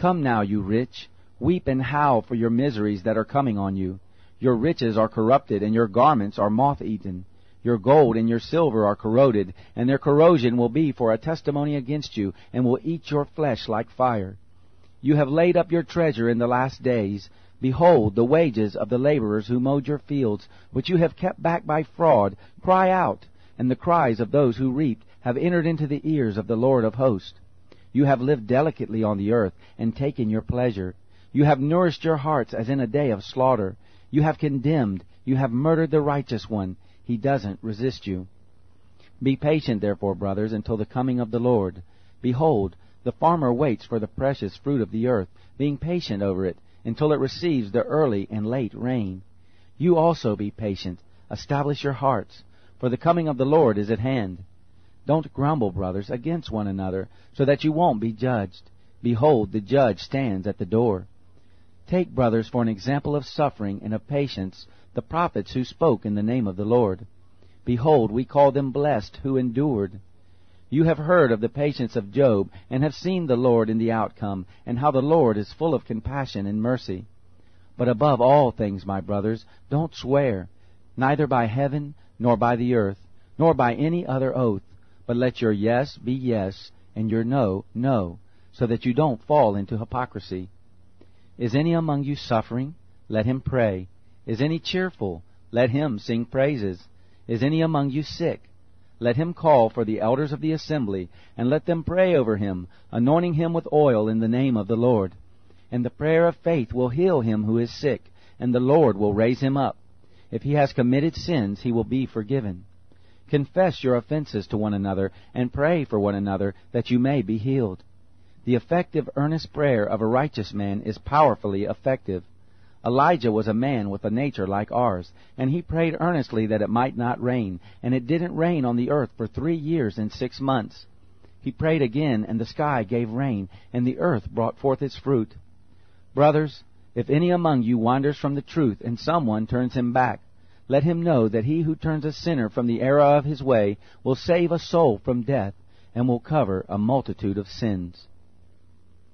Come now, you rich, weep and howl for your miseries that are coming on you. Your riches are corrupted, and your garments are moth-eaten. Your gold and your silver are corroded, and their corrosion will be for a testimony against you, and will eat your flesh like fire. You have laid up your treasure in the last days. Behold, the wages of the laborers who mowed your fields, which you have kept back by fraud, cry out, and the cries of those who reaped have entered into the ears of the Lord of hosts. You have lived delicately on the earth, and taken your pleasure. You have nourished your hearts as in a day of slaughter. You have condemned, you have murdered the righteous one. He doesn't resist you. Be patient, therefore, brothers, until the coming of the Lord. Behold, the farmer waits for the precious fruit of the earth, being patient over it, until it receives the early and late rain. You also be patient. Establish your hearts, for the coming of the Lord is at hand. Don't grumble, brothers, against one another, so that you won't be judged. Behold, the judge stands at the door. Take, brothers, for an example of suffering and of patience, the prophets who spoke in the name of the Lord. Behold, we call them blessed who endured. You have heard of the patience of Job, and have seen the Lord in the outcome, and how the Lord is full of compassion and mercy. But above all things, my brothers, don't swear, neither by heaven, nor by the earth, nor by any other oath, but let your yes be yes, and your no, no, so that you don't fall into hypocrisy. Is any among you suffering? Let him pray. Is any cheerful? Let him sing praises. Is any among you sick? Let him call for the elders of the assembly, and let them pray over him, anointing him with oil in the name of the Lord. And the prayer of faith will heal him who is sick, and the Lord will raise him up. If he has committed sins, he will be forgiven. Confess your offenses to one another, and pray for one another, that you may be healed. The effective, earnest prayer of a righteous man is powerfully effective. Elijah was a man with a nature like ours, and he prayed earnestly that it might not rain, and it didn't rain on the earth for 3 years and 6 months. He prayed again, and the sky gave rain, and the earth brought forth its fruit. Brothers, if any among you wanders from the truth, and someone turns him back, let him know that he who turns a sinner from the error of his way will save a soul from death, and will cover a multitude of sins.